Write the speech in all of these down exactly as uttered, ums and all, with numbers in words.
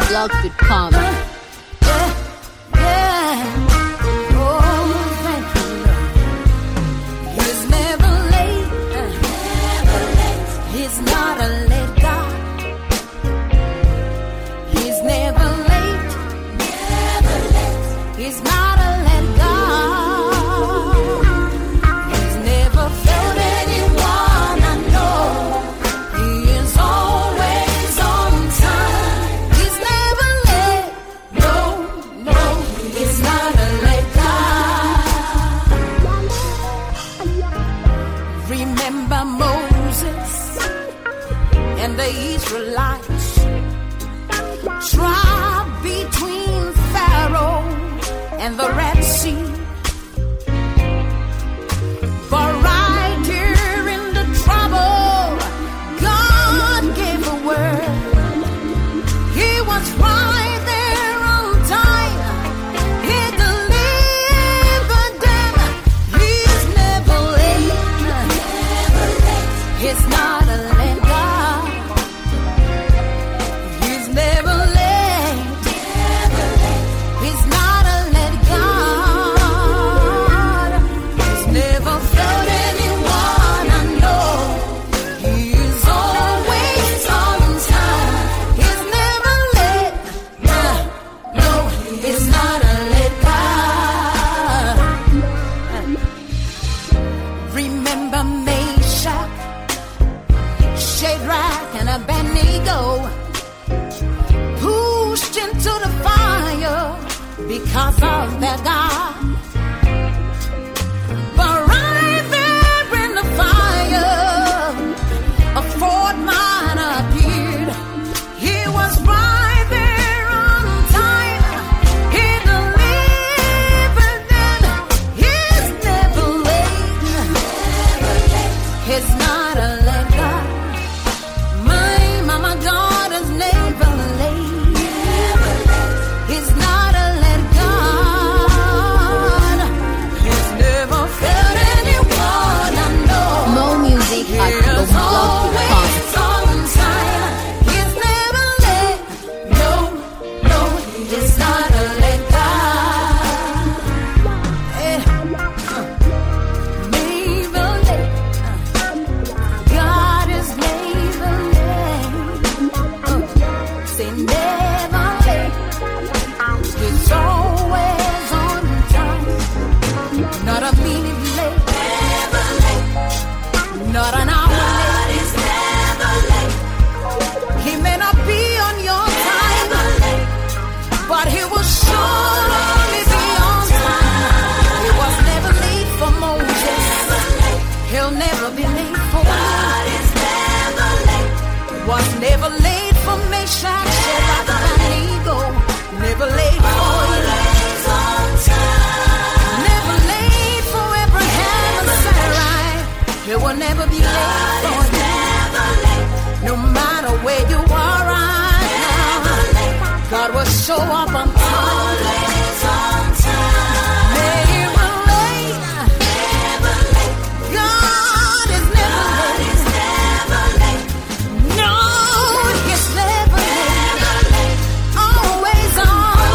blog dot com. Remember Moses and the Israelites trapped between Pharaoh and the Red Sea. But right here in the trouble, God gave a word. He was right there on time. He delivered them. He's never late. He's not a late God. He's never late. He's not a late God. He's never failed anyone I know. He is always on time. He's never late. No, no, he's not a late God. Remember Meshach, Shadrach and Abednego, pushed into the fire because of their God. But right there in the fire, a fourth man appeared. He was right there on time. He delivered them. He's never late. He's not a late God. My mama God is never late. He's not a late God. He's never failed anyone I know. More music at He is blog dot com. always on time. He's never late. No, no, he's not a late God. Eh, uh, never late. Uh, God is never late. Uh, say never late. He's always on time. Not a minute late. Never late. Not an hour late. He's never late. He may not be on your time, but he will surely be on time. He was never late for Moses. He'll never be late for you. Was never late for Meshach, Shadrach, and Abednego. Never late for you. Never late for Abraham and Sarai. He will never be late for you. No matter where you are right now, God will show up on time. Never late. God is never late. No, he's never late. Always on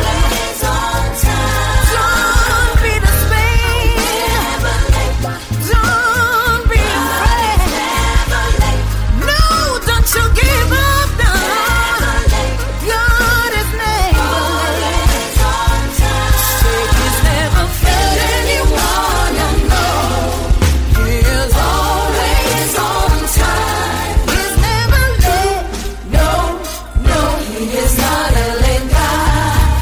time. Don't be dismayed. Don't be afraid. No, don't you give up now. God is never late. Say he's never failed anyone I know. He is always on time. He's never late. No, no, he is not a late God.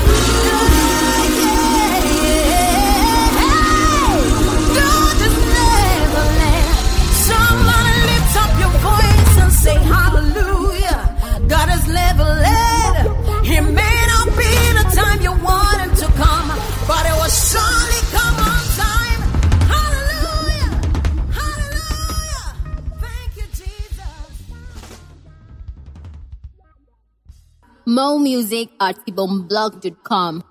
God is never late. Somebody lift up your voice and say hallelujah. God is never late. He may not be the time you want him to come, but it will surely come on time. Hallelujah. Hallelujah. Thank you, Jesus. More music at blog dot com.